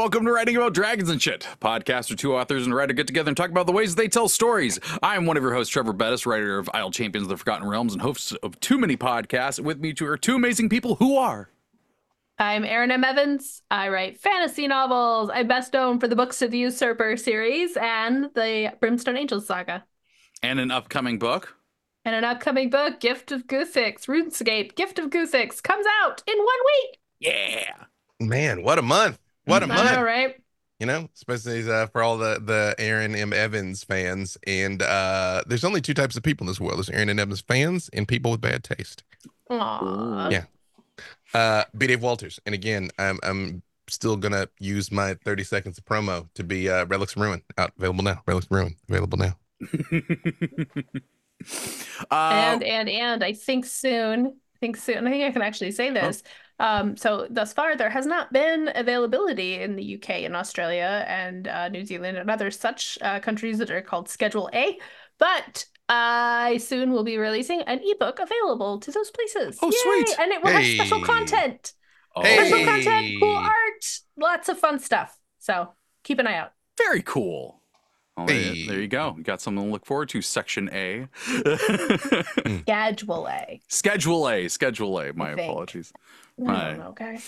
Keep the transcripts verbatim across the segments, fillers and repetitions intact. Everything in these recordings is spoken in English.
welcome to Writing About Dragons and Shit, podcast where two authors and a writer get together and talk about the ways they tell stories. I'm one of your hosts, Trevor Bettis, writer of Isle Champions of the Forgotten Realms and host of Too Many Podcasts. With me two are two amazing people who are... I'm Erin M. Evans. I write fantasy novels. I'm best known for the Books of the Usurper series and the Brimstone Angels saga. And an upcoming book. And an upcoming book, Gift of Guthix, RuneScape, Gift of Guthix, comes out in one week. Yeah. Man, what a month. What a I month. know, right? You know, especially uh, for all the, the Erin M. Evans fans. And uh, there's only two types of people in this world. There's Erin M. Evans fans and people with bad taste. Aww. Yeah. Uh, B. Dave Walters. And again, I'm I'm still going to use my thirty seconds of promo to be uh, Relics of Ruin. Out, available now. Relics of Ruin. Available now. uh, and, and, and I think soon, I think soon, I think I can actually say this. Oh. Um, so thus far, there has not been availability in the U K and Australia and uh, New Zealand and other such uh, countries that are called Schedule A, but I soon will be releasing an ebook available to those places. Oh, Yay! sweet. And it will Hey. have special content. Oh. Special Hey. content, cool art, lots of fun stuff. So keep an eye out. Very cool. Well, there- Hey. there you go. You got something to look forward to. Section A. Schedule A. Schedule A. Schedule A. My I think. apologies. I Right. don't know, okay.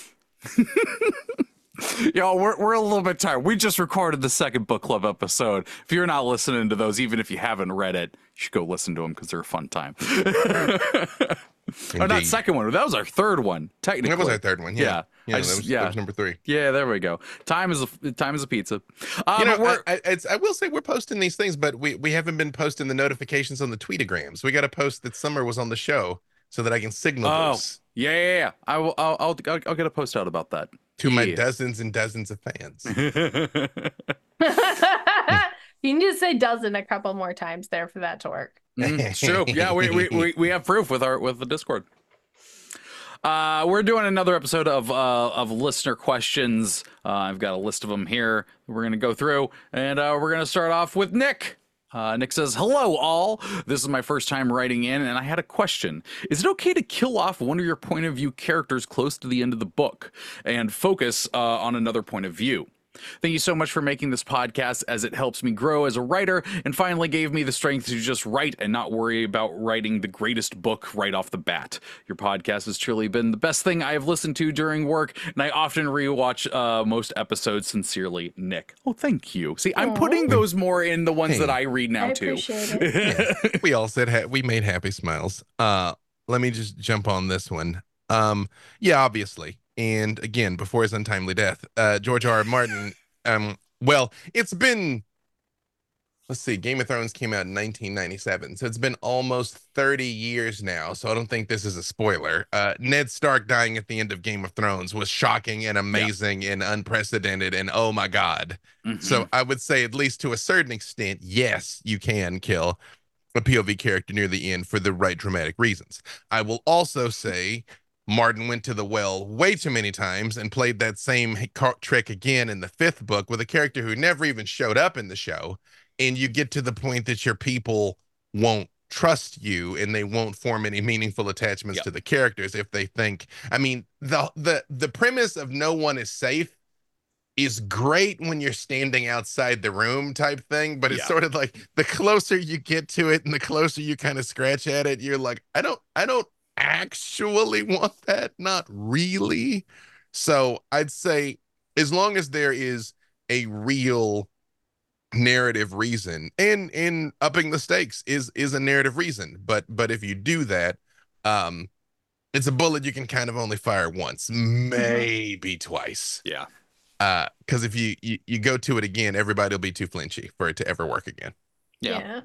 Yo, we're we're a little bit tired. We just recorded the second book club episode. If you're not listening to those, even if you haven't read it, you should go listen to them because they're a fun time. Oh, not Indeed. second one. That was our third one, technically. That was our third one. Yeah. Yeah. Yeah, I that, just- was, yeah. that was number three. Yeah, there we go. Time is a time is a pizza. Uh, You know, but we're, I, I, it's, I will say we're posting these things, but we, we haven't been posting the notifications on the tweetagrams. We got to post that Summer was on the show so that I can signal Oh. those yeah, yeah, yeah. I will. I'll, I'll I'll I'll get a post out about that. to my Yeah. dozens and dozens of fans. You need to say dozen a couple more times there for that to work. Mm, it's true. Yeah, we, we we we have proof with our with the Discord. Uh, we're doing another episode of uh, of listener questions. Uh, I've got a list of them here. We're gonna go through, and uh, we're gonna start off with Nick. Uh, Nick says, "Hello, all. This is my first time writing in, and I had a question. Is it okay to kill off one of your point of view characters close to the end of the book and focus uh, on another point of view? Thank you so much for making this podcast, as it helps me grow as a writer and finally gave me the strength to just write and not worry about writing the greatest book right off the bat. Your podcast has truly been the best thing I have listened to during work, and I often rewatch uh, most episodes. Sincerely, Nick." Oh, thank you. See, I'm Aw. putting those more in the ones Hey. that I read now, I too. appreciate it. We all said ha- we made happy smiles. Uh, let me just jump on this one. Um, yeah, obviously. And again, before his untimely death, uh, George R. R. Martin, um, well, it's been, let's see, Game of Thrones came out in nineteen ninety-seven. So it's been almost thirty years now. So I don't think this is a spoiler. Uh, Ned Stark dying at the end of Game of Thrones was shocking and amazing and unprecedented. And oh my God. Mhm. So I would say, at least to a certain extent, yes, you can kill a P O V character near the end for the right dramatic reasons. I will also say Martin went to the well way too many times and played that same ca- trick again in the fifth book with a character who never even showed up in the show. And you get to the point that your people won't trust you and they won't form any meaningful attachments Yep. to the characters if they think, I mean, the the the premise of no one is safe is great when you're standing outside the room type thing, but it's Yeah. sort of like the closer you get to it and the closer you kind of scratch at it, you're like, I don't, I don't actually want that. Not really. So I'd say as long as there is a real narrative reason and in upping the stakes is is a narrative reason, but but if you do that, um it's a bullet you can kind of only fire once, maybe twice. Yeah. Uh, because if you, you you go to it again, everybody will be too flinchy for it to ever work again. Yeah.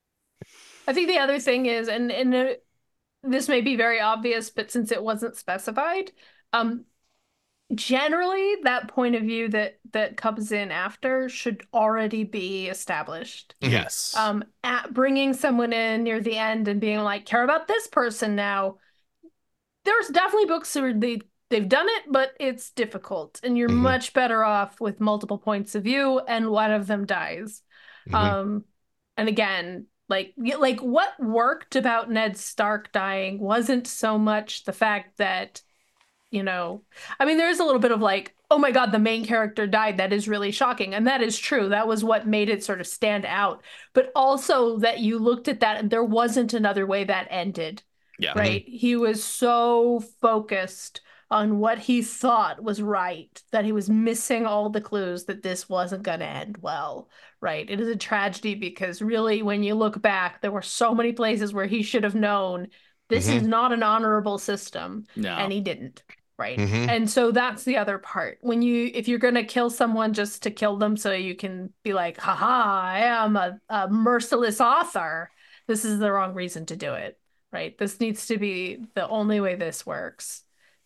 I think the other thing is, and and uh, this may be very obvious, but since it wasn't specified, um, generally that point of view that that comes in after should already be established. Mhm. Yes. Um, at bringing someone in near the end and being like, care about this person now. There's definitely books where they they've done it, but it's difficult, and you're Mhm. much better off with multiple points of view, and one of them dies. Mhm. Um, and again, like y- like what worked about Ned Stark dying wasn't so much the fact that, you know, I mean, there's a little bit of like, oh my God, the main character died. That is really shocking. And that is true. That was what made it sort of stand out. But also that you looked at that and there wasn't another way that ended. Yeah. Right. Mm-hmm. He was so focused on what he thought was right that he was missing all the clues that this wasn't going to end well. Right. It is a tragedy because really, when you look back, there were so many places where he should have known this Mhm. is not an honorable system. No. And he didn't. Right. Mhm. And so that's the other part. When you, if you're going to kill someone just to kill them so you can be like, haha, I am a, a merciless author, this is the wrong reason to do it. Right. This needs to be the only way this works.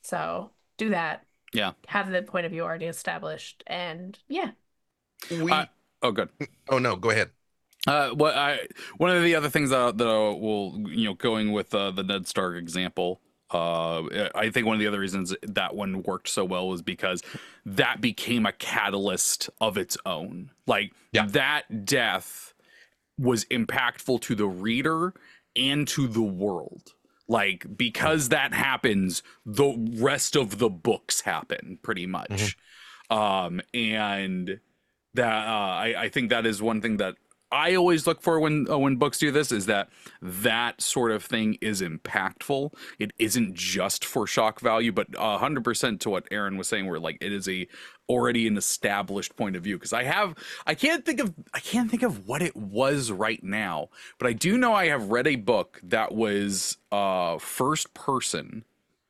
So do that. Yeah. Have the point of view already established. And yeah. We, Uh, oh, good. oh, no, go ahead. Uh, what I one of the other things that, that I will, you know, going with uh, the Ned Stark example, uh, I think one of the other reasons that one worked so well was because that became a catalyst of its own. Like Yeah. that death was impactful to the reader and to the world. Like, because that happens, the rest of the books happen pretty much. Um, and that, uh, I, I think that is one thing that I always look for when, uh, when books do this, is that that sort of thing is impactful. It isn't just for shock value, but a hundred percent to what Aaron was saying, where like, it is a already an established point of view. Cause I have, I can't think of, I can't think of what it was right now, but I do know I have read a book that was, uh, first person,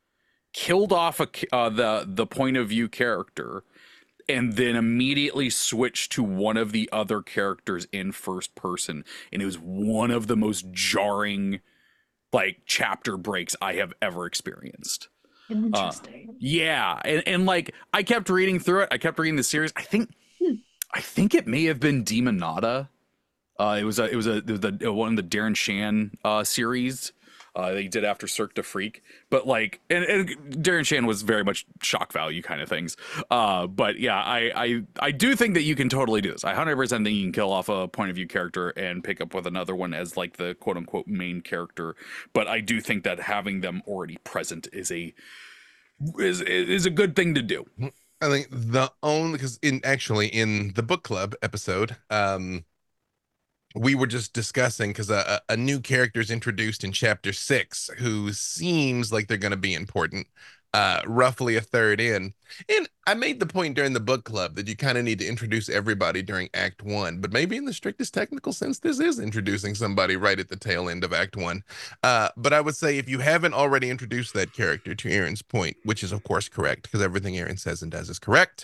killed off a, uh, the, the point of view character, and then immediately switched to one of the other characters in first person. And it was one of the most jarring, like, chapter breaks I have ever experienced. Interesting. Uh, yeah. And, and like, I kept reading through it. I kept reading the series. I think, hmm. I think it may have been Demonata. Uh, it was a, it was a, it was the, one of the Darren Shan uh, series. Uh, they did after Cirque du Freak, but like, and, and Darren Shan was very much shock value kind of things. Uh, but yeah, I, I, I do think that you can totally do this. I one hundred percent think you can kill off a point of view character and pick up with another one as like the quote unquote main character. But I do think that having them already present is a, is, is a good thing to do. I think the only, because in actually in the book club episode, um, we were just discussing because a, a new character is introduced in chapter six who seems like they're going to be important, uh, roughly a third in. And I made the point during the book club that you kind of need to introduce everybody during act one, but maybe in the strictest technical sense, this is introducing somebody right at the tail end of act one. Uh, but I would say if you haven't already introduced that character, to Aaron's point, which is of course correct because everything Aaron says and does is correct,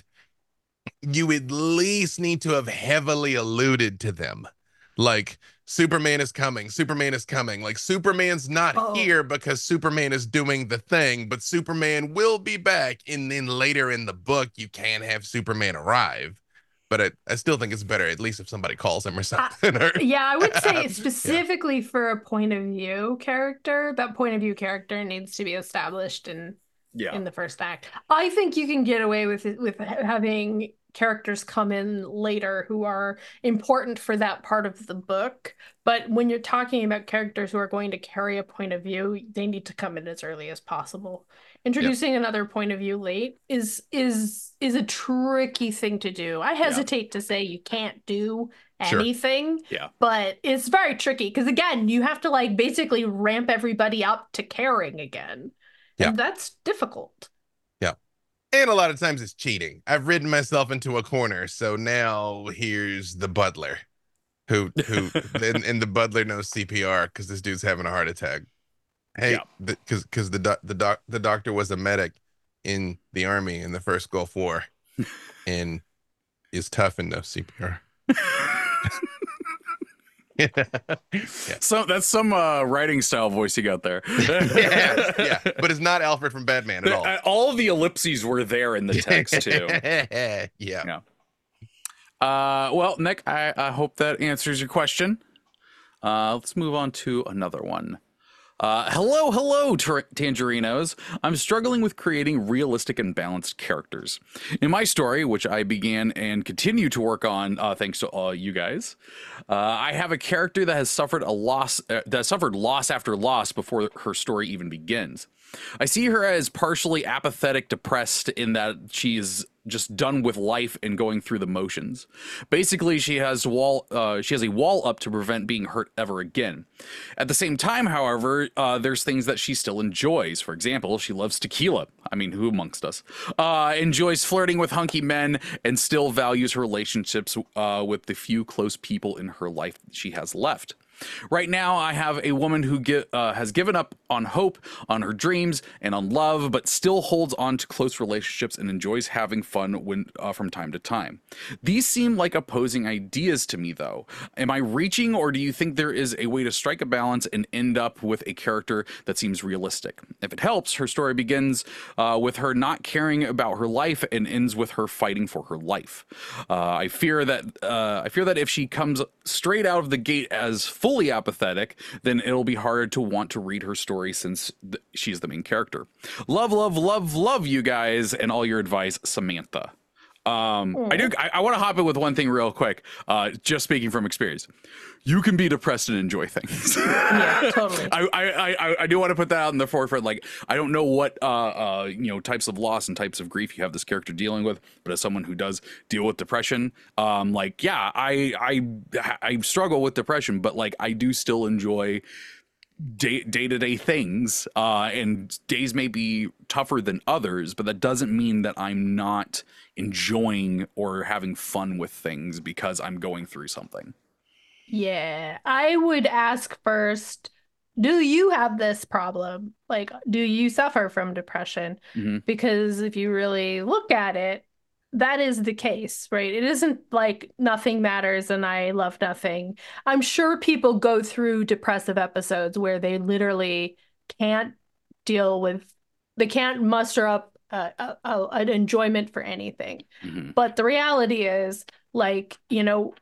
you at least need to have heavily alluded to them. Like, Superman is coming, Superman is coming. Like, Superman's not Oh. here because Superman is doing the thing, but Superman will be back. And then later in the book, you can have Superman arrive. But I, I still think it's better, at least if somebody calls him or something. or- Yeah, I would say specifically for a point of view character, that point of view character needs to be established in Yeah. in the first act. I think you can get away with it, with having characters come in later who are important for that part of the book. But when you're talking about characters who are going to carry a point of view, they need to come in as early as possible. Introducing yep. another point of view late is is is a tricky thing to do. I hesitate yeah. to say you can't do anything, sure. yeah. but it's very tricky because again, you have to like basically ramp everybody up to caring again. Yeah. And that's difficult. Yeah. And a lot of times it's cheating. I've ridden myself into a corner, so now here's the butler who who and, and the butler knows C P R because this dude's having a heart attack. Hey, because yeah. because the doc, the doc the doctor was a medic in the army in the first Gulf War and is tough and knows C P R. yeah. So that's some uh, writing style voice you got there. yeah, yeah, but it's not Alfred from Batman at all. All of the ellipses were there in the text too. yeah. Yeah. Uh, well, Nick, I, I hope that answers your question. Uh, let's move on to another one. Uh, hello, hello, Tangerinos. I'm struggling with creating realistic and balanced characters. In my story, which I began and continue to work on, uh, thanks to all you guys, uh, I have a character that has suffered a loss, uh, that suffered loss after loss before her story even begins. I see her as partially apathetic, depressed, in that she is just done with life and going through the motions. Basically, she has wall uh, she has a wall up to prevent being hurt ever again. At the same time, however, uh, there's things that she still enjoys. For example, she loves tequila. I mean, who amongst us? Uh, enjoys flirting with hunky men and still values her relationships uh, with the few close people in her life she has left. Right now, I have a woman who get, uh, has given up on hope, on her dreams, and on love, but still holds on to close relationships and enjoys having fun when uh, from time to time. These seem like opposing ideas to me, though. Am I reaching, or do you think there is a way to strike a balance and end up with a character that seems realistic? If it helps, her story begins uh, with her not caring about her life and ends with her fighting for her life. Uh, I fear that uh, I fear that if she comes straight out of the gate as fully apathetic, then it'll be harder to want to read her story since th- she's the main character. Love, love, love, love you guys and all your advice, Samantha. Um, I do. I, I want to hop in with one thing real quick. Uh, just speaking from experience, you can be depressed and enjoy things. Yeah, totally. I, I, I, I do want to put that out in the forefront. Like, I don't know what uh, uh, you know, types of loss and types of grief you have this character dealing with, but as someone who does deal with depression, um, like, yeah, I, I, I struggle with depression, but like, I do still enjoy day day to day things. Uh, and days may be tougher than others, but that doesn't mean that I'm not enjoying or having fun with things because I'm going through something. Yeah, I would ask first, do you have this problem? Like, do you suffer from depression? Mm-hmm. Because if you really look at it, that is the case, right? It isn't like nothing matters and I love nothing. I'm sure people go through depressive episodes where they literally can't deal with, they can't muster up a, a, a, an enjoyment for anything. Mm-hmm. But the reality is, like, you know,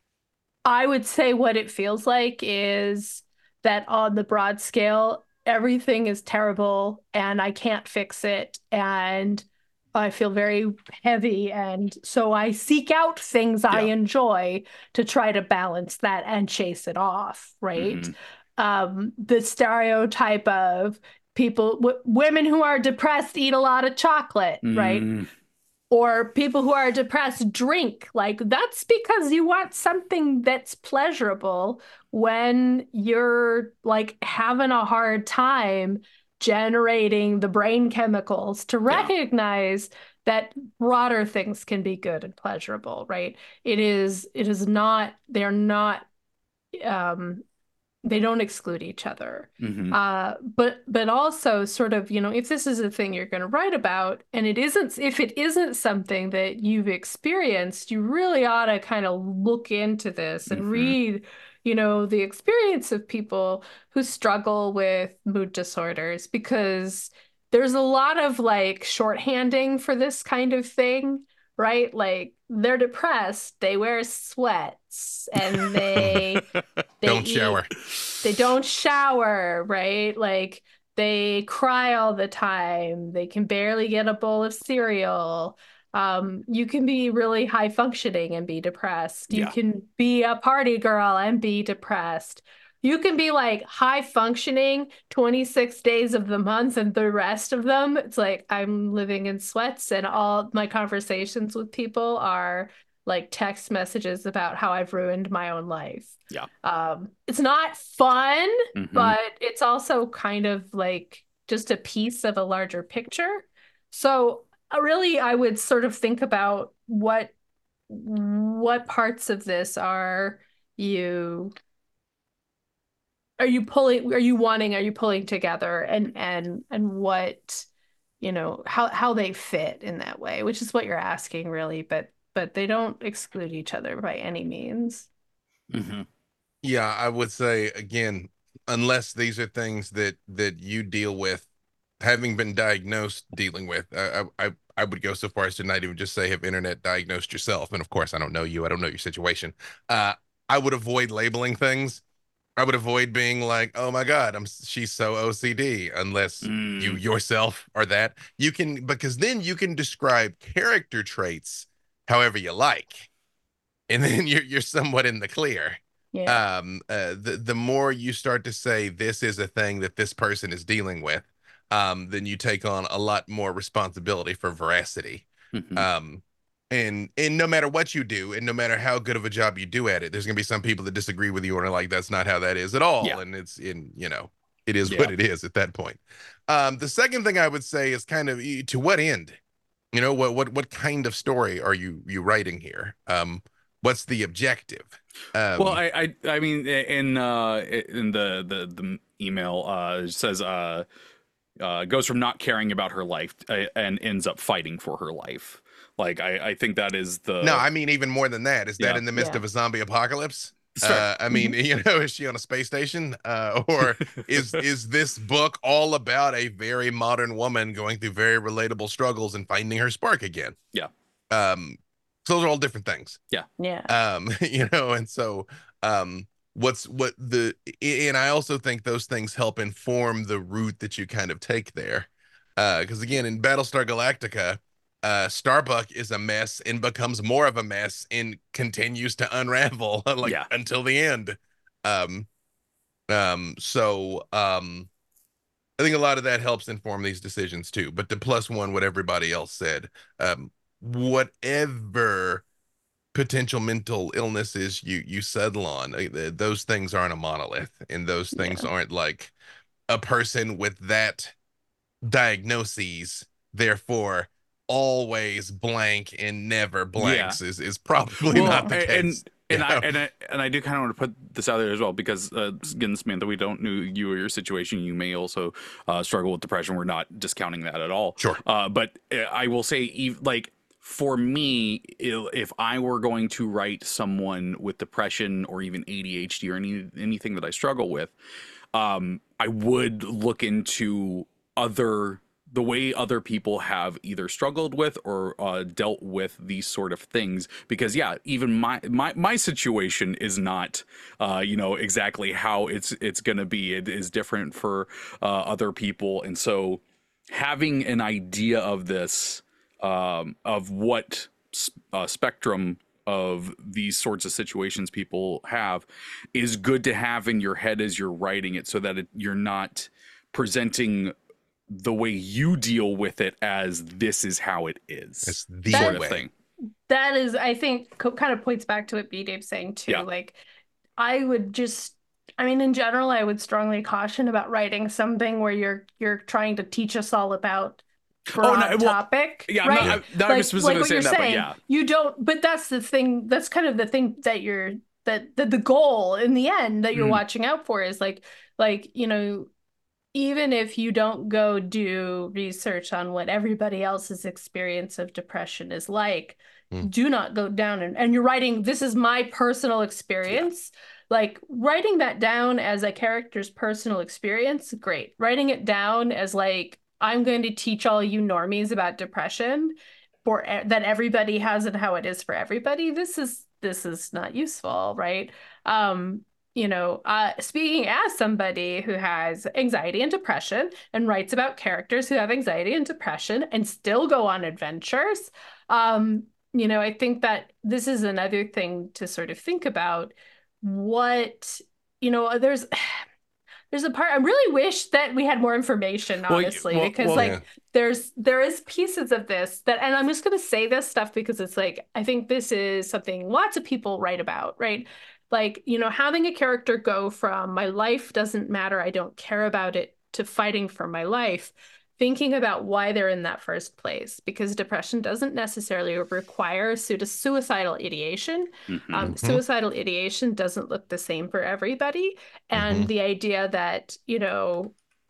I would say what it feels like is that on the broad scale, everything is terrible and I can't fix it. And I feel very heavy. And so I seek out things I Yeah. enjoy to try to balance that and chase it off, right? Mhm. Um, the stereotype of people, w- women who are depressed eat a lot of chocolate, right? Mm. Or people who are depressed drink. Like, that's because you want something that's pleasurable when you're like having a hard time generating the brain chemicals to Yeah. recognize that broader things can be good and pleasurable, right? It is, it is not, they're not, um, they don't exclude each other. Mhm. Uh, but but also sort of, you know, if this is a thing you're going to write about and it isn't, if it isn't something that you've experienced, you really ought to kind of look into this and Mhm. read, you know, the experience of people who struggle with mood disorders, because there's a lot of like shorthanding for this kind of thing, right? Like, they're depressed, they wear sweats, and they they Don't eat- shower. they don't shower, right? Like, they cry all the time. They can barely get a bowl of cereal. Um, you can be really high functioning and be depressed. You Yeah. can be a party girl and be depressed. You can be like high functioning twenty-six days of the month, and the rest of them, it's like I'm living in sweats, and all my conversations with people are like text messages about how I've ruined my own life. Yeah. Um, it's not fun, Mhm. but it's also kind of like just a piece of a larger picture. So uh, really, I would sort of think about what what parts of this are you are you pulling, are you wanting, are you pulling together, and and and what, you know, how how they fit in that way, which is what you're asking really, but but they don't exclude each other by any means. Mhm. Yeah, I would say again, unless these are things that that you deal with, having been diagnosed, dealing with, I I I would go so far as to not even just say have internet diagnosed yourself. And of course, I don't know you, I don't know your situation. Uh, I would avoid labeling things. I would avoid being like, oh my God, I'm she's so O C D, unless you Mm. yourself are that. You can, because then you can describe character traits however you like, and then you're you're somewhat in the clear. Yeah. Um, uh, the the more you start to say this is a thing that this person is dealing with, um, then you take on a lot more responsibility for veracity. Mhm. Um, and and no matter what you do, and no matter how good of a job you do at it, there's gonna be some people that disagree with you and are like, that's not how that is at Yeah. all. And it's in, you know, it is Yeah. what it is at that point. Um, the second thing I would say is kind of to what end? You know, what what what kind of story are you you writing here? Um, what's the objective? Um, Well, I, I, I mean, in uh, in the the the email uh, it says uh, uh, goes from not caring about her life uh, and ends up fighting for her life. Like, I, I think that is the no, I mean even more than that. Is that Yeah. in the midst Yeah. of a zombie apocalypse? That's fair. Uh, I mean, you know, is she on a space station, uh, or is is this book all about a very modern woman going through very relatable struggles and finding her spark again? Yeah. Um, so those are all different things. Yeah. Um, you know, and so um, what's what the and I also think those things help inform the route that you kind of take there. Uh, because again, in Battlestar Galactica, uh, Starbuck is a mess and becomes more of a mess and continues to unravel like Yeah. until the end. Um, um, so um, I think a lot of that helps inform these decisions too. But to plus one what everybody else said, um, whatever potential mental illnesses you you settle on, uh, th- those things aren't a monolith, and those things Yeah. aren't like a person with that diagnoses, therefore always blank and never blanks is is probably Well, not the a- case. and and you I know? and I and I do kind of want to put this out there as well because uh, again, Samantha, we don't know you or your situation. You may also uh, struggle with depression. We're not discounting that at all. Sure. Uh, but uh, I will say, ev- like for me, i- if I were going to write someone with depression or even A D H D or any anything that I struggle with, um, I would look into other the way other people have either struggled with or uh, dealt with these sort of things. Because yeah, even my my my situation is not, uh, you know, exactly how it's it's gonna be. It is different for uh, other people, and so having an idea of this, um, of what s- uh, spectrum of these sorts of situations people have is good to have in your head as you're writing it so that it, you're not presenting the way you deal with it as this is how it is It's the sort way. of thing. That is, I think, co- kind of points back to what B Dave's saying too. Yeah. Like, I would just, I mean, in general, I would strongly caution about writing something where you're you're trying to teach us all about broad no, well, topic, yeah, I'm right? not, I'm not like, specifically like what saying you're that, saying, but yeah. you don't. But that's the thing. That's kind of the thing that you're that that the goal in the end that you're Mm. watching out for is like like you know. Even if you don't go do research on what everybody else's experience of depression is like, Mm. do not go down and, and you're writing, this is my personal experience. Like writing that down as a character's personal experience, great. Writing it down as like, I'm going to teach all you normies about depression for e- that everybody has and how it is for everybody. This is this is not useful, right? Um, you know, uh, speaking as somebody who has anxiety and depression and writes about characters who have anxiety and depression and still go on adventures, um, you know, I think that this is another thing to sort of think about. What, you know, there's there's a part I really wish that we had more information, Well, y- honestly, well- because well- like Yeah. there's there is pieces of this that, and I'm just gonna say this stuff because it's like I think this is something lots of people write about, right? Like, you know, having a character go from my life doesn't matter, I don't care about it, to fighting for my life, thinking about why they're in that first place, because depression doesn't necessarily require su- suicidal ideation. Mhm. Um, Mhm. suicidal ideation doesn't look the same for everybody, and Mhm. the idea that, you know,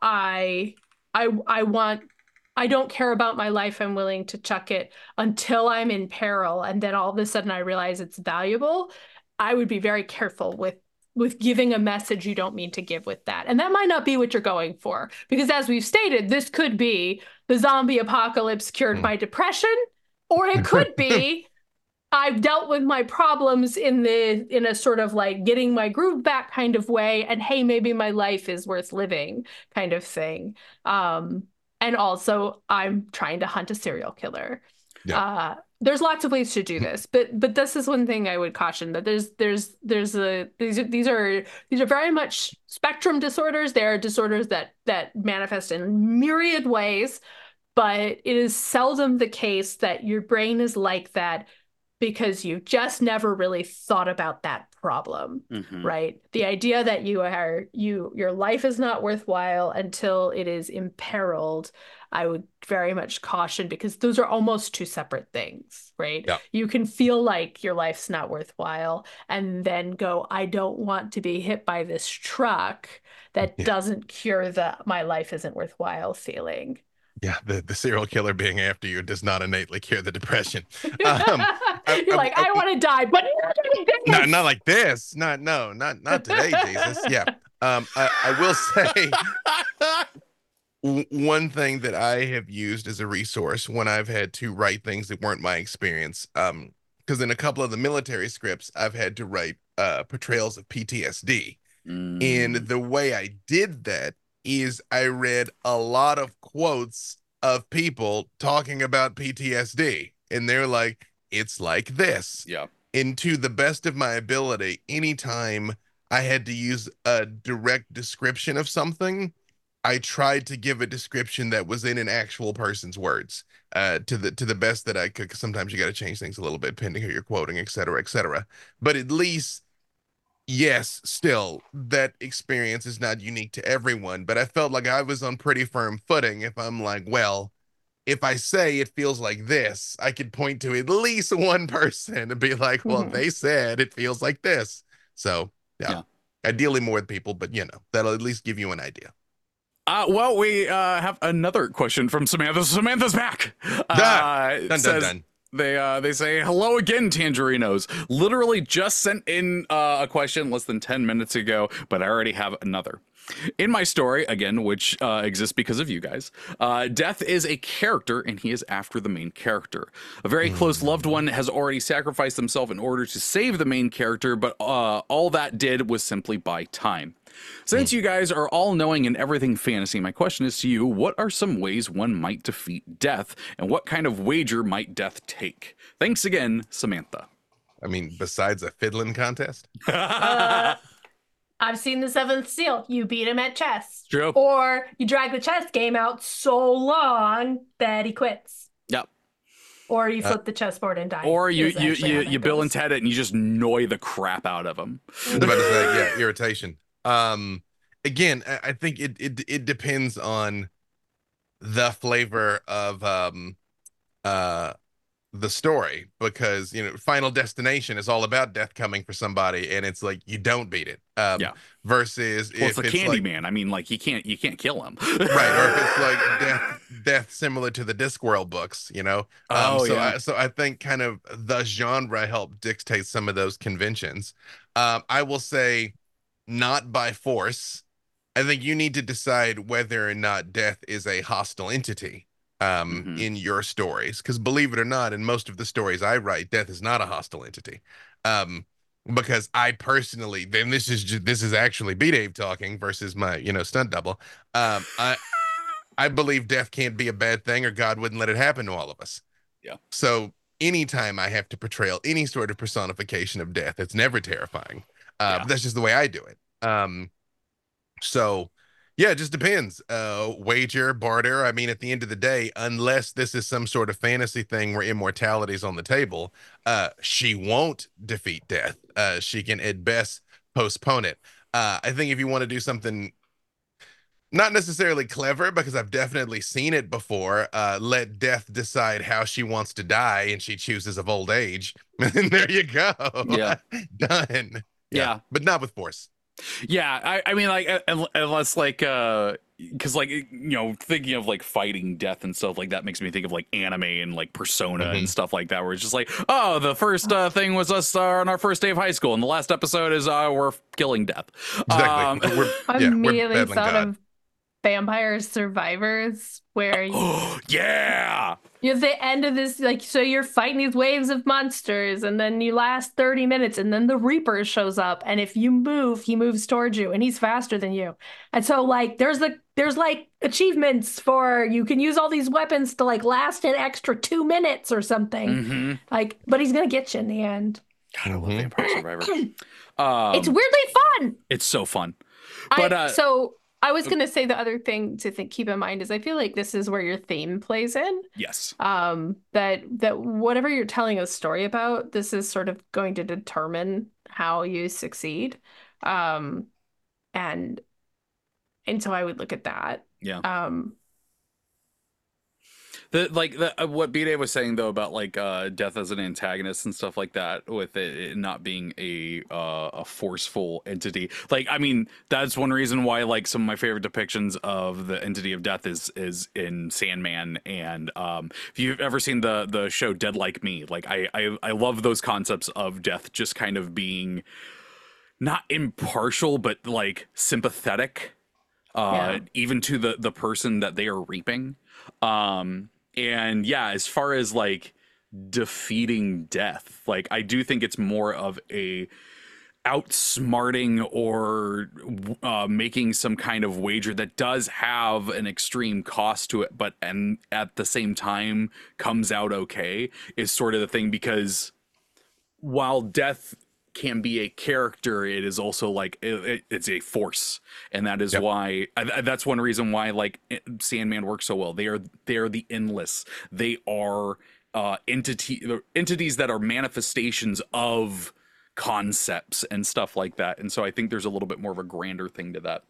I, I, I want, I don't care about my life. I'm willing to chuck it until I'm in peril, and then all of a sudden I realize it's valuable. I would be very careful with with giving a message you don't mean to give with that. And that might not be what you're going for, because as we've stated, this could be the zombie apocalypse cured Mm. my depression, or it could be I've dealt with my problems in the in a sort of like getting my groove back kind of way, and hey, maybe my life is worth living kind of thing. Um, and also I'm trying to hunt a serial killer. Yeah. Uh, there's lots of ways to do this, but but this is one thing I would caution, that there's there's there's a these are these are these are very much spectrum disorders. They are disorders that that manifest in myriad ways. but it is seldom the case that your brain is like that because you've just never really thought about that problem, Mhm. right? The idea that you are you your life is not worthwhile until it is imperiled, I would very much caution, because those are almost two separate things, right? Yeah. You can feel like your life's not worthwhile and then go, I don't want to be hit by this truck. That Yeah. doesn't cure the my life isn't worthwhile feeling. Yeah, the, the serial killer being after you does not innately cure the depression. Um, I, You're I- like, I- I want to die, but not like this. not not like this. Not no, not not today, Jesus. Yeah. Um, I, I will say w- one thing that I have used as a resource when I've had to write things that weren't my experience. Um, because in a couple of the military scripts, I've had to write uh portrayals of P T S D. Mm. And the way I did that is I read a lot of quotes of people talking about P T S D. And they're like, it's like this. Yeah. And to the best of my ability, anytime I had to use a direct description of something, I tried to give a description that was in an actual person's words, uh, to the to the best that I could. 'Cause sometimes you got to change things a little bit, depending who you're quoting, et cetera, et cetera. But at least, yes, still, that experience is not unique to everyone. But I felt like I was on pretty firm footing if I'm like, well, if I say it feels like this, I could point to at least one person and be like, well, Mhm. they said it feels like this. So, yeah. Yeah. Ideally more with people, but you know, that'll at least give you an idea. Uh, well, we uh, have another question from Samantha. Samantha's back. Uh, Done, done, says- done. They uh they say hello again, Tangerinos. Literally just sent in uh, a question less than ten minutes ago, but I already have another. In my story, again, which uh, exists because of you guys, uh, Death is a character and he is after the main character. A very close loved one has already sacrificed himself in order to save the main character, but uh, all that did was simply buy time. Since you guys are all knowing in everything fantasy, my question is to you, what are some ways one might defeat death, and what kind of wager might death take? Thanks again, Samantha. I mean, besides a fiddling contest? Uh, I've seen the Seventh Seal. You beat him at chess. True. Or you drag the chess game out so long that he quits. Yep. Or you Uh, flip the chessboard and die. Or you is you actually you, how that you Bill and goes. Ted it and you just annoy the crap out of him. I was about to say, yeah, irritation. Um, again, I, I think it, it it depends on the flavor of um uh the story, because you know Final Destination is all about death coming for somebody and it's like you don't beat it. Um, Yeah. versus Well, it's if the it's Candy like Man. I mean, like you can't you can't kill him. right, or if it's like death death similar to the Discworld books, you know. Um, Oh, so yeah. I, so I think kind of the genre helped dictate some of those conventions. Um, I will say not by force. I think you need to decide whether or not death is a hostile entity um Mhm. in your stories, because believe it or not, in most of the stories I write, death is not a hostile entity. Um, because I personally, then this is ju- this is actually B Dave talking versus my, you know, stunt double. Um, I I believe death can't be a bad thing, or God wouldn't let it happen to all of us. Yeah. So anytime I have to portray any sort of personification of death, it's never terrifying. Uh, Yeah. but that's just the way I do it. Um, so yeah, it just depends. Uh, wager, barter. I mean, at the end of the day, unless this is some sort of fantasy thing where immortality is on the table, uh, she won't defeat death. Uh, she can at best postpone it. Uh, I think if you want to do something not necessarily clever, because I've definitely seen it before, uh, let death decide how she wants to die, and she chooses of old age. And there you go. Yeah. Done. Yeah. But not with force. Yeah, I, I mean, like, un- unless, like, uh, because, like, you know, thinking of, like, fighting death and stuff like that makes me think of, like, anime and, like, Persona Mhm. and stuff like that, where it's just like, oh, the first uh, thing was us uh, on our first day of high school, and the last episode is uh, we're killing death. Exactly. Um, We're, I yeah, we're immediately battling thought God. of Vampire Survivors, where you, yeah! you're at the end of this, like, so you're fighting these waves of monsters, and then you last thirty minutes, and then the Reaper shows up, and if you move, he moves towards you, and he's faster than you. And so, like, there's the there's like achievements for you can use all these weapons to like last an extra two minutes or something. Mm-hmm. Like, but he's gonna get you in the end. God, I love Mhm. Vampire Survivor. Um, It's weirdly fun. it's so fun. But, I, uh, so I was gonna say the other thing to think keep in mind is I feel like this is where your theme plays in. Yes. Um, that that whatever you're telling a story about, this is sort of going to determine how you succeed. Um, and and so I would look at that. Yeah. Um, The like the uh, what B-Day was saying though about like uh death as an antagonist and stuff like that, with it, it not being a uh, a forceful entity. Like, I mean, that's one reason why like some of my favorite depictions of the entity of death is is in Sandman. And um if you've ever seen the the show Dead Like Me, like I I, I love those concepts of death just kind of being not impartial but like sympathetic, uh Yeah. even to the the person that they are reaping. um and yeah, as far as like defeating death, like I do think it's more of a outsmarting or uh, making some kind of wager that does have an extreme cost to it, but and at the same time comes out okay, is sort of the thing. Because while death can be a character, it is also like it, it- it's a force. And that is Yep. why I- I- that's one reason why like it- Sandman works so well. They are they are the endless. They are uh entity entities that are manifestations of concepts and stuff like that. And so I think there's a little bit more of a grander thing to that.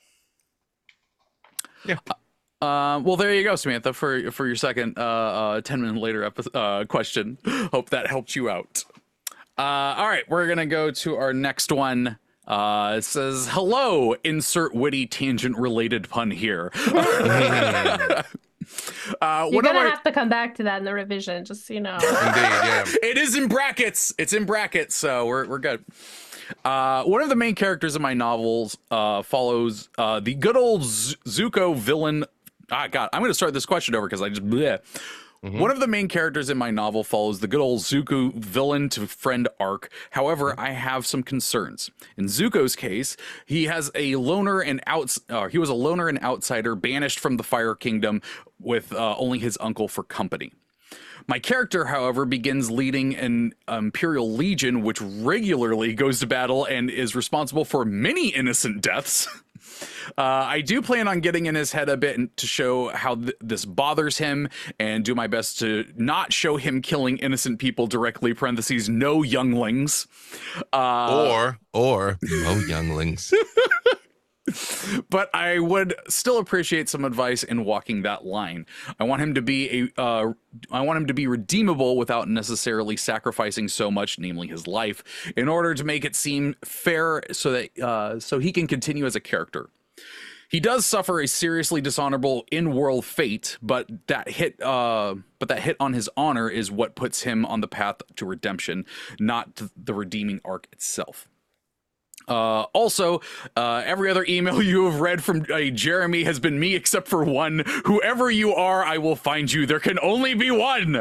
Yeah. Uh, well, there you go, Samantha, for for your second uh, uh, ten minute later episode, uh, question. Hope that helped you out. Uh, all right, we're gonna go to our next one. Uh, it says, "Hello, insert witty tangent related pun here." uh, You're one of gonna our, have to come back to that in the revision, just so you know. Indeed, yeah. it is in brackets. It's in brackets, so we're we're good. Uh, one of the main characters in my novels uh, follows uh, the good old Z- Zuko villain. Ah, God, I'm going to start this question over because I just. Bleh. Mhm. One of the main characters in my novel follows the good old Zuko villain to friend arc. However, I have some concerns. In Zuko's case, he has a loner and outs. Uh, he was a loner and outsider banished from the Fire Kingdom with uh, only his uncle for company. My character, however, begins leading an Imperial Legion, which regularly goes to battle and is responsible for many innocent deaths. Uh, I do plan on getting in his head a bit to show how th- this bothers him, and do my best to not show him killing innocent people directly, parentheses, no younglings. Uh, Or or no younglings. but I would still appreciate some advice in walking that line. I want him to be a, uh, I want him to be redeemable without necessarily sacrificing so much, namely his life, in order to make it seem fair, so that uh, so he can continue as a character. He does suffer a seriously dishonorable in-world fate, but that hit, uh, but that hit on his honor is what puts him on the path to redemption, not the redeeming arc itself. Uh, also, uh, every other email you have read from uh, Jeremy has been me except for one. Whoever you are, I will find you. There can only be one.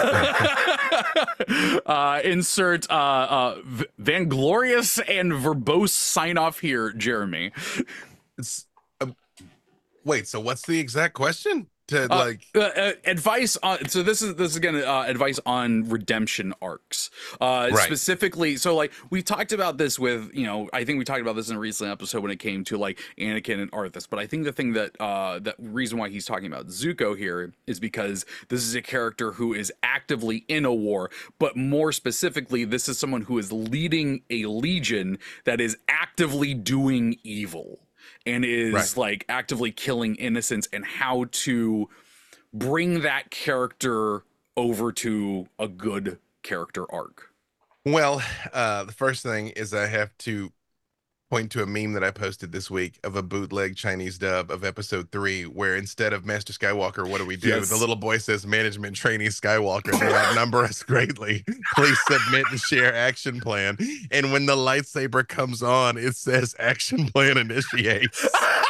uh, insert uh, uh, v- Vanglorious and verbose sign off here, Jeremy. It's, uh, wait, so what's the exact question? To Uh, like uh, uh, advice on, so this is this is again uh, advice on redemption arcs, uh Right. specifically. So like we talked about this with, you know, I think we talked about this in a recent episode when it came to like Anakin and Arthas, but I think the thing that uh that reason why he's talking about Zuko here is because this is a character who is actively in a war, but more specifically, this is someone who is leading a legion that is actively doing evil and is Right. like actively killing innocents, and how to bring that character over to a good character arc. Well, uh, the first thing is I have to point to a meme that I posted this week of a bootleg Chinese dub of episode three, where instead of Master Skywalker, what do we do? Yes. The little boy says, "Management trainee Skywalker, they outnumber us greatly. Please submit and share action plan." And when the lightsaber comes on, it says action plan initiates,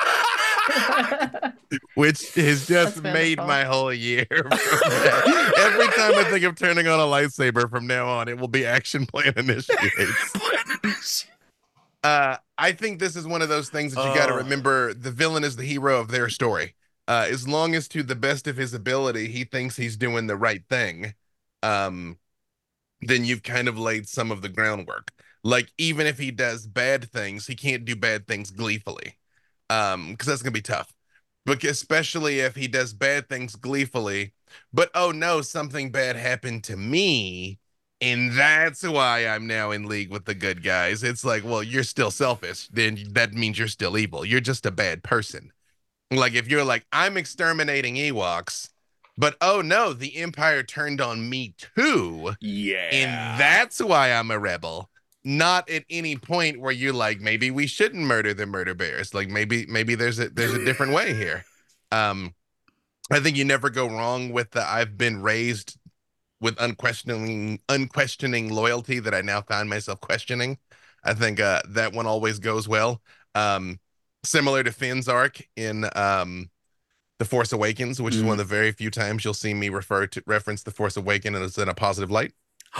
which has just That's made wonderful. my whole year. Every time I think of turning on a lightsaber from now on, it will be action plan initiates. Uh, I think this is one of those things that you got to Oh. remember. The villain is the hero of their story. Uh, as long as to the best of his ability, he thinks he's doing the right thing, um, then you've kind of laid some of the groundwork. Like, even if he does bad things, he can't do bad things gleefully. um, because that's gonna be tough. But especially if he does bad things gleefully, but oh no, something bad happened to me, and that's why I'm now in league with the good guys. It's like, well, you're still selfish, then that means you're still evil. You're just a bad person. Like if you're like, I'm exterminating Ewoks, but oh no, the Empire turned on me too, Yeah. and that's why I'm a rebel. Not at any point where you're like, maybe we shouldn't murder the murder bears. Like maybe maybe there's a there's a different way here. Um, I think you never go wrong with the I've been raised with unquestioning unquestioning loyalty that I now find myself questioning. I think uh, that one always goes well. Um, similar to Finn's arc in um, The Force Awakens, which mm. is one of the very few times you'll see me refer to reference The Force Awakens in a positive light.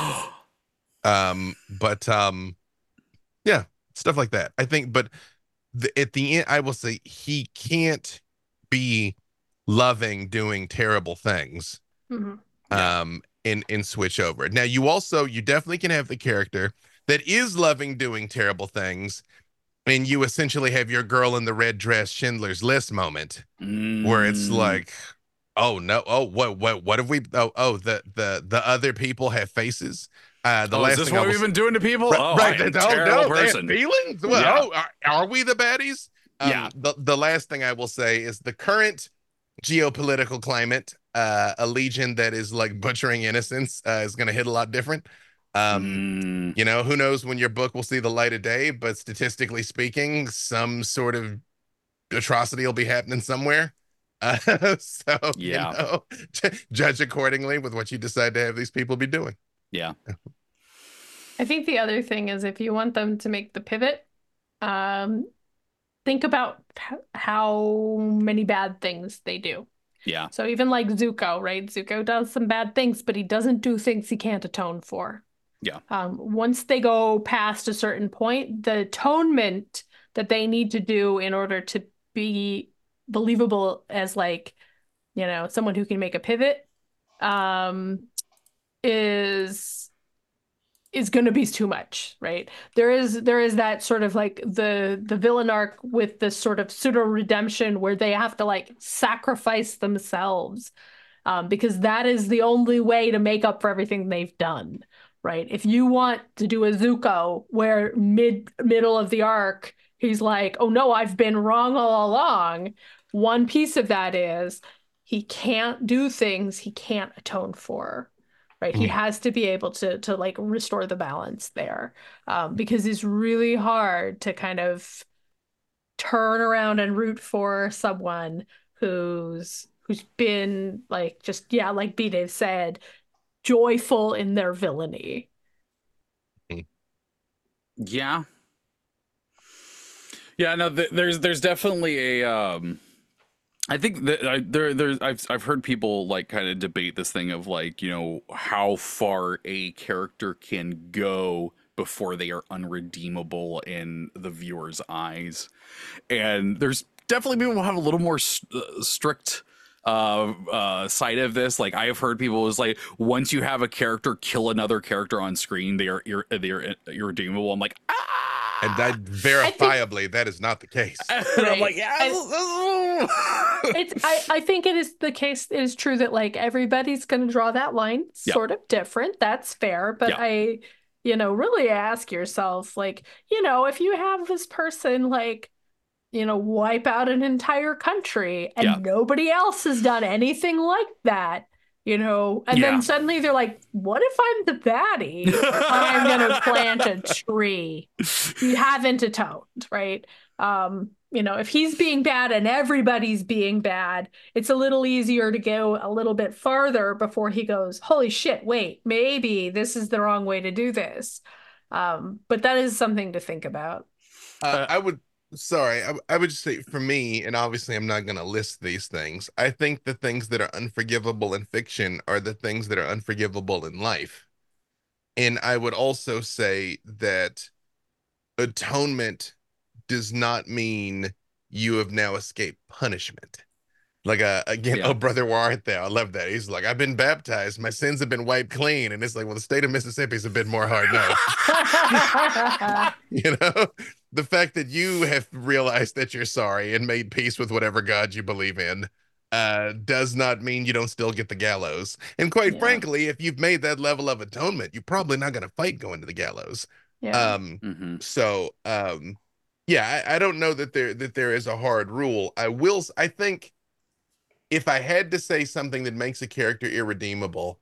um, but um, yeah, stuff like that. I think, but the, at the end, I will say he can't be loving doing terrible things. Mm-hmm. Um, and and switch over. Now you also you definitely can have the character that is loving doing terrible things, and you essentially have your girl in the red dress Schindler's List moment mm. where it's like, oh no, oh what what what have we oh oh the the the other people have faces. Uh, the oh, last is this thing what was, we've been doing to people? Right, oh, right. I am Oh, terrible no, person. Feelings? Well, yeah. oh, are, are we the baddies? Um, yeah. The the last thing I will say is the current geopolitical climate, uh, a legion that is like butchering innocents uh, is going to hit a lot different. Um, mm. You know, who knows when your book will see the light of day, but statistically speaking, some sort of atrocity will be happening somewhere. Uh, so, yeah. you know, judge accordingly with what you decide to have these people be doing. Yeah. I think the other thing is if you want them to make the pivot, um, think about how many bad things they do. Yeah. So even like Zuko, right? Zuko does some bad things, but he doesn't do things he can't atone for. Yeah. Um, once they go past a certain point, the atonement that they need to do in order to be believable as like, you know, someone who can make a pivot, um, is is going to be too much, right? There is there is that sort of like the the villain arc with this sort of pseudo redemption where they have to like sacrifice themselves, um, because that is the only way to make up for everything they've done, right? If you want to do a Zuko where mid middle of the arc he's like, oh no, I've been wrong all along, one piece of that is he can't do things he can't atone for. Right. He has to be able to to like restore the balance there, um, because it's really hard to kind of turn around and root for someone who's who's been like just, yeah, like B-Dave said, joyful in their villainy. Yeah. Yeah, no, th- there's there's definitely a um I think that I, there, there's I've I've heard people like kind of debate this thing of like, you know, how far a character can go before they are unredeemable in the viewer's eyes, and there's definitely people who have a little more st- uh, strict uh uh side of this. Like I have heard people is like, once you have a character kill another character on screen, they are ir- they are irredeemable. I'm like, ah. And that verifiably, think, that is not the case. And right. I'm like, yeah. it's, I, I think it is the case. It is true that like everybody's going to draw that line yeah. sort of different. That's fair. But yeah. I, you know, really ask yourself, like, you know, if you have this person like, you know, wipe out an entire country and yeah. nobody else has done anything like that, you know, and yeah. then suddenly they're like, what if I'm the baddie? I'm going to plant a tree. You haven't atoned, right? Um, you know, if he's being bad and everybody's being bad, it's a little easier to go a little bit farther before he goes, holy shit, wait, maybe this is the wrong way to do this. Um, but that is something to think about. Uh, I would Sorry, I, I would just say for me, and obviously I'm not going to list these things. I think the things that are unforgivable in fiction are the things that are unforgivable in life. And I would also say that atonement does not mean you have now escaped punishment. Like, uh, again, yeah. oh, brother, where art thou? I love that. He's like, I've been baptized. My sins have been wiped clean. And it's like, well, the state of Mississippi is a bit more hard now. You know? the fact that you have realized that you're sorry and made peace with whatever God you believe in uh does not mean you don't still get the gallows. And quite Yeah. frankly, if you've made that level of atonement, you're probably not going to fight going to the gallows. Yeah. Um Mm-hmm. so um yeah, I, I don't know that there that there is a hard rule. I will s- I think if I had to say something that makes a character irredeemable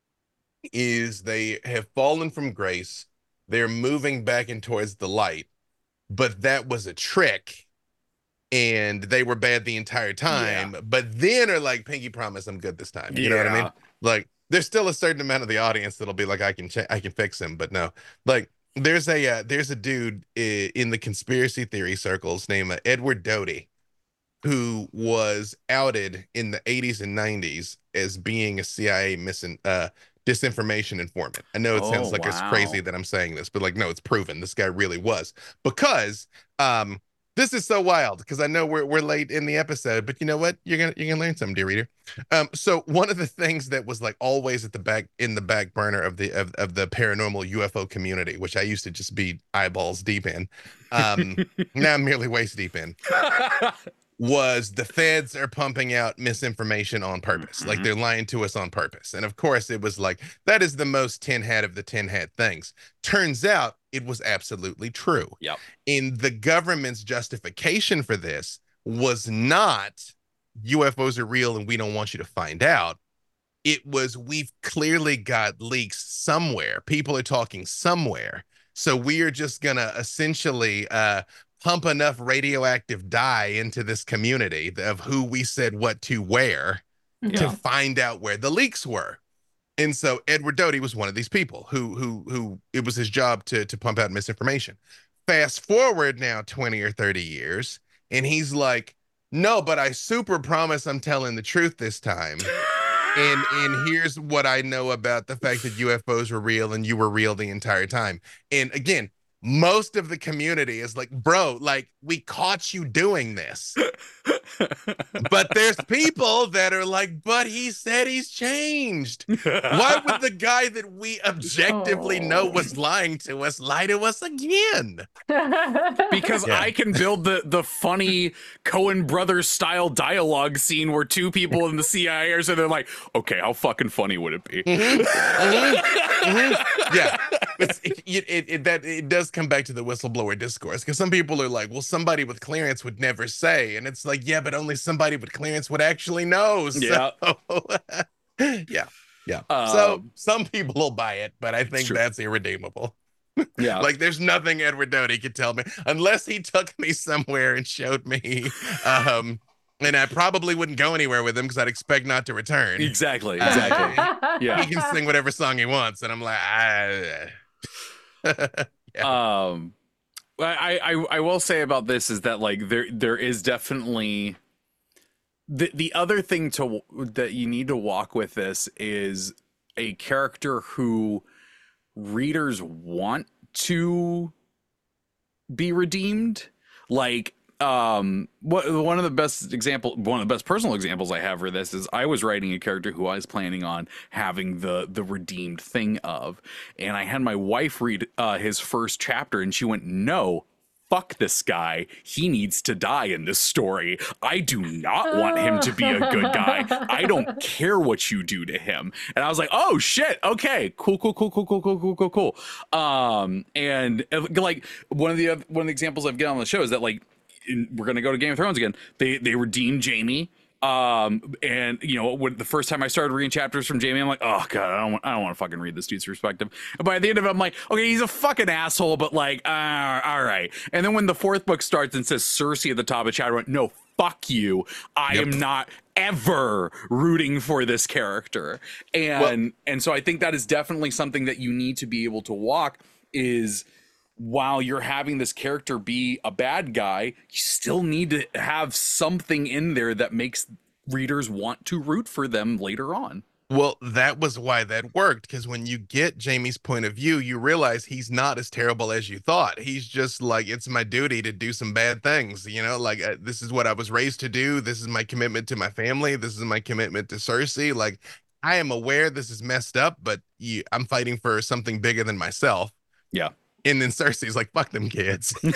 is they have fallen from grace. They're moving back in towards the light, but that was a trick and they were bad the entire time. Yeah. But then are like, Pinky promise I'm good this time. You know what I mean? Yeah. Like there's still a certain amount of the audience that'll be like, I can ch- I can fix him, but no. Like there's a uh, there's a dude i- in the conspiracy theory circles named uh, Edward Doty who was outed in the eighties and nineties as being a C I A missing uh disinformation informant. I know it Oh, sounds like it's crazy wow. that I'm saying this, but like no, it's proven this guy really was. Because um this is so wild because I know we're we're late in the episode, but you know what? You're gonna you're gonna learn something, dear reader. Um, so one of the things that was like always at the back in the back burner of the of, of the paranormal U F O community, which I used to just be eyeballs deep in, um, now I'm merely waist deep in, was the feds are pumping out misinformation on purpose. Like Mhm. they're lying to us on purpose. And of course, it was like, that is the most tin hat of the tin hat things. Turns out it was absolutely true. Yep. And the government's justification for this was not U F Os are real and we don't want you to find out. It was we've clearly got leaks somewhere. People are talking somewhere. So we are just gonna essentially uh pump enough radioactive dye into this community of who we said what to where Mhm. to Yeah. find out where the leaks were. And so Edward Doty was one of these people who who who it was his job to to pump out misinformation. Fast forward now twenty or thirty years, and he's like, no, but I super promise I'm telling the truth this time. And and here's what I know about the fact that U F Os were real and you were real the entire time. And again, most of the community is like, bro, like we caught you doing this. But there's people that are like, but he said he's changed. Why would the guy that we objectively know Oh. was lying to us lie to us again? Because Yeah. I can build the the funny Coen Brothers style dialogue scene where two people in the C I A are so they're like, okay, how fucking funny would it be? Mhm, mhm, mhm. Yeah, it's, it, it, it, it that it does come back to the whistleblower discourse because some people are like, well, somebody with clearance would never say, and it's like, yeah, but only somebody with clearance would actually know. So, yeah, yeah. so Um, some people will buy it, but I think true. that's irredeemable. Yeah. Like, there's nothing Edward Doty could tell me unless he took me somewhere and showed me. Um, and I probably wouldn't go anywhere with him because I'd expect not to return. Exactly. Uh, Exactly. Yeah. He can sing whatever song he wants, and I'm like, I... Yeah. Um, I, I I will say about this is that like there there is definitely the the other thing to that you need to walk with this is a character who readers want to be redeemed. Like um what one of the best example one of the best personal examples I have for this is I was writing a character who I was planning on having the the redeemed thing of, and I had my wife read uh his first chapter and she went, no, fuck this guy, he needs to die in this story. I do not want him to be a good guy. I don't care what you do to him. And I was like, oh shit, okay, cool cool cool cool cool cool cool cool cool. Um and uh, like one of the oth- one of the examples I've given on the show is that like in, we're gonna go to Game of Thrones again. They they redeemed Jaime, um, and you know when the first time I started reading chapters from Jaime, I'm like, oh god, I don't want, I don't want to fucking read this dude's perspective. And by the end of it, I'm like, okay, he's a fucking asshole, but like, uh, all right. And then when the fourth book starts and says Cersei at the top of the chapter, I went, no, fuck you. I Yep. am not ever rooting for this character, and Well- and so I think that is definitely something that you need to be able to walk is. While you're having this character be a bad guy, you still need to have something in there that makes readers want to root for them later on. Well, that was why that worked, because when you get Jamie's point of view, you realize he's not as terrible as you thought. He's just like, it's my duty to do some bad things, you know, like uh, this is what I was raised to do. This is my commitment to my family. This is my commitment to Cersei. Like, I am aware this is messed up, but you, I'm fighting for something bigger than myself. Yeah. And then Cersei's like, fuck them kids. You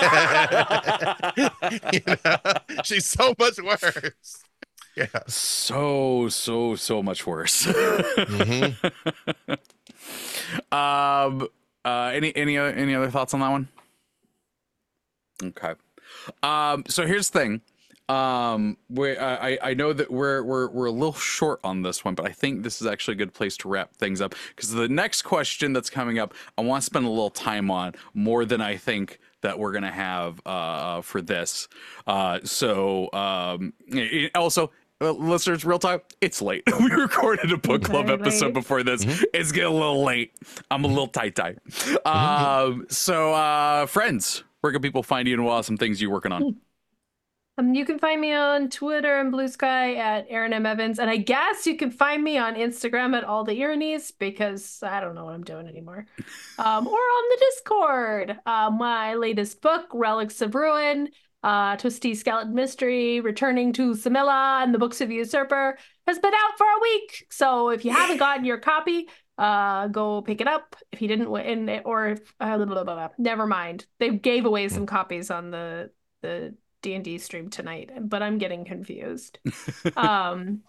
know? She's so much worse. Yeah. So, so, so much worse. Mm-hmm. um, uh, any, any, other, any other thoughts on that one? Okay. Um, so here's the thing. Um, we, I, I know that we're, we're, we're a little short on this one, but I think this is actually a good place to wrap things up, because the next question that's coming up, I want to spend a little time on more than I think that we're going to have, uh, for this. Uh, so, um, it, also, Uh, listeners, real time, it's late. We recorded a book club Very episode late. before this. Mhm. It's getting a little late. I'm a little tight tight. Um, so, uh, friends, where can people find you and what are some things you're working on? Um, you can find me on Twitter and Blue Sky at Aaron M. Evans. And I guess you can find me on Instagram at All the Ironies, because I don't know what I'm doing anymore. Um, or on the Discord. Uh, my latest book, Relics of Ruin, uh, Twisty Skeleton Mystery, Returning to Samilla, and the Books of Usurper, has been out for a week. So if you haven't gotten your copy, uh, go pick it up. If you didn't win it, or if, uh, blah, blah, blah, blah. Never mind. They gave away some copies on the the D and D stream tonight, but I'm getting confused. um,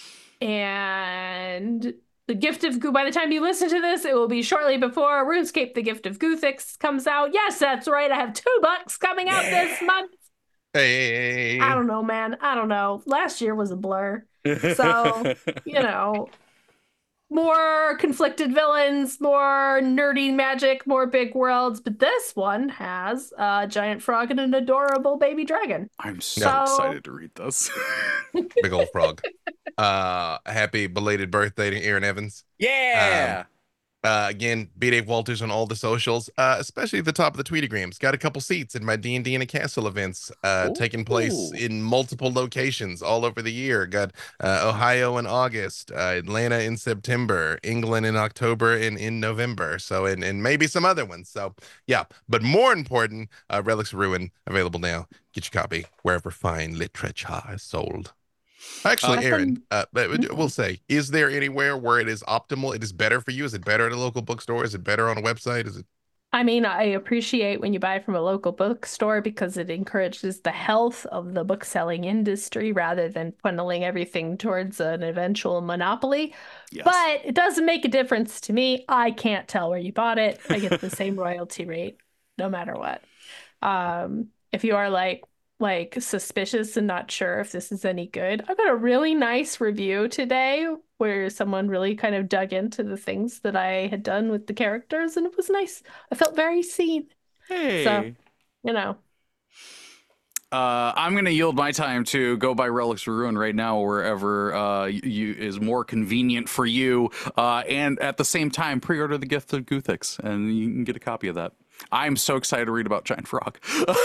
and the Gift of Goo, by the time you listen to this, it will be shortly before RuneScape, The Gift of Guthix comes out. Yes, that's right. I have two books coming out Yeah. this month. Hey. I don't know, man. I don't know. Last year was a blur. So, you know, more conflicted villains, more nerdy magic, more big worlds. But this one has a giant frog and an adorable baby dragon. I'm so So- excited to read this. Big old frog. Uh, happy belated birthday to Aaron Evans. Yeah. Uh, again, B. Dave Walters on all the socials, uh, especially at the top of the Tweetagrams. Got a couple seats in my D and D in a Castle events, uh, taking place Ooh. in multiple locations all over the year. Got uh, Ohio in August, uh, Atlanta in September, England in October, and in November. So, and, and maybe some other ones. So, yeah. But more important, uh, Relics of Ruin available now. Get your copy wherever fine literature is sold. Actually, Uh, Aaron, uh, but Mhm. we'll say, is there anywhere where it is optimal? It is better for you? Is it better at a local bookstore? Is it better on a website? Is it? I mean, I appreciate when you buy from a local bookstore because it encourages the health of the book selling industry rather than funneling everything towards an eventual monopoly. Yes. But it doesn't make a difference to me. I can't tell where you bought it. I get the same royalty rate no matter what. Um, if you are like like suspicious and not sure if this is any good, I got a really nice review today where someone really kind of dug into the things that I had done with the characters, and it was nice. I felt very seen. Hey. So, you know, Uh, I'm going to yield my time to go buy Relics of Ruin right now, wherever uh, you is more convenient for you. Uh, and at the same time, pre-order The Gift of Guthix, and you can get a copy of that. I'm so excited to read about Giant Frog.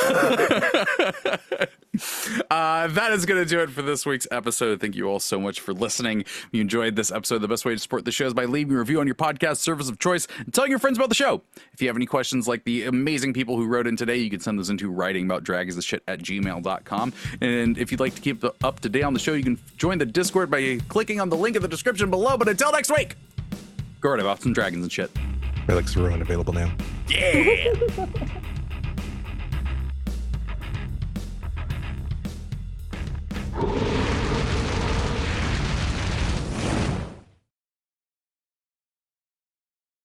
uh, that is going to do it for this week's episode. Thank you all so much for listening. If you enjoyed this episode, the best way to support the show is by leaving a review on your podcast service of choice and telling your friends about the show. If you have any questions like the amazing people who wrote in today, you can send those into writing about dragons and shit at gmail dot com. And if you'd like to keep up to date on the show, you can join the Discord by clicking on the link in the description below. But until next week, go right about some dragons and shit. Relics of Ruin available now. Yeah. You